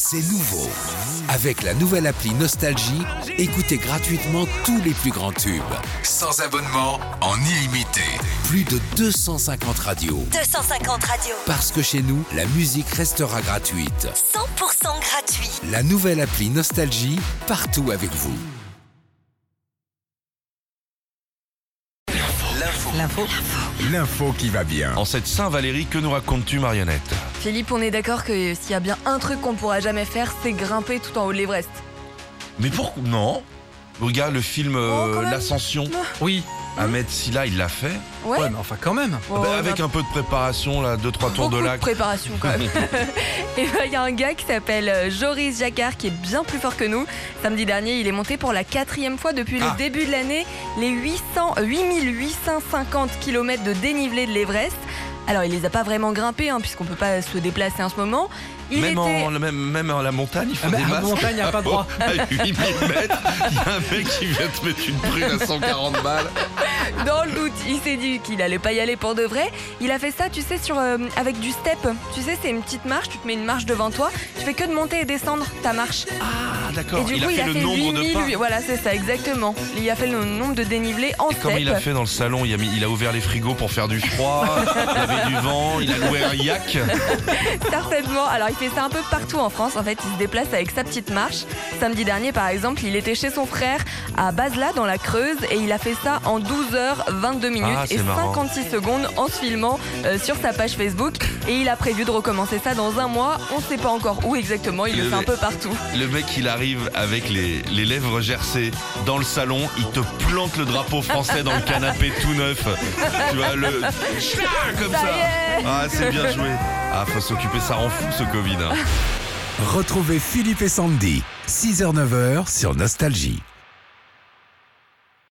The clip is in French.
C'est nouveau. Avec la nouvelle appli Nostalgie, écoutez gratuitement tous les plus grands tubes. Sans abonnement, en illimité. Plus de 250 radios. 250 radios. Parce que chez nous, la musique restera gratuite. 100% gratuit. La nouvelle appli Nostalgie, partout avec vous. L'info qui va bien. En cette Saint-Valérie, que nous racontes-tu, Marionnette? Philippe, on est d'accord que s'il y a bien un truc qu'on pourra jamais faire, c'est grimper tout en haut de l'Everest. Mais pourquoi? Non. Regarde le film quand même. L'Ascension. Oui. Ahmed Silla, il l'a fait. Ouais. Ouais, mais enfin quand même. Oh, Avec un peu de préparation, là, 2-3 tours de beaucoup lac. de préparation quand même. Et il y a un gars qui s'appelle Joris Jacquard qui est bien plus fort que nous. Samedi dernier, il est monté pour la 4e fois depuis le début de l'année les 8850 km de dénivelé de l'Everest. Alors il les a pas vraiment grimpés puisqu'on peut pas se déplacer en ce moment. Même à la montagne, il faut des À la masques. montagne, il n'y a pas de droit. À 8000 mètres, il y a un mec qui vient te mettre une prune à 140 balles. Dans le doute, il s'est dit qu'il allait pas y aller pour de vrai. Il a fait ça, tu sais, avec du step. Tu sais, c'est une petite marche, tu te mets une marche devant toi, tu fais que de monter et descendre ta marche. Ah, d'accord. Et du coup, il a fait le nombre de pas. Voilà, c'est ça, exactement. Il a fait le nombre de dénivelés en step. Comme il a fait dans le salon, il a ouvert les frigos pour faire du froid, il y avait du vent, il a loué un yak. Certainement. Alors, il fait ça un peu partout en France. En fait, il se déplace avec sa petite marche. Samedi dernier, par exemple, il était chez son frère à Basla, dans la Creuse, et il a fait ça en 12h22 minutes c'est et marrant. 56 secondes en se filmant sur sa page Facebook. Et il a prévu de recommencer ça dans un mois. On ne sait pas encore où exactement. Il le fait un peu partout. Le mec, il arrive avec les lèvres gercées dans le salon, il te plante le drapeau français dans le canapé tout neuf. Tu vois, comme ça. Y est. Ah, c'est bien joué. Ah, faut s'occuper, ça rend fou ce Covid. Retrouvez Philippe et Sandy, 6h-9h sur Nostalgie.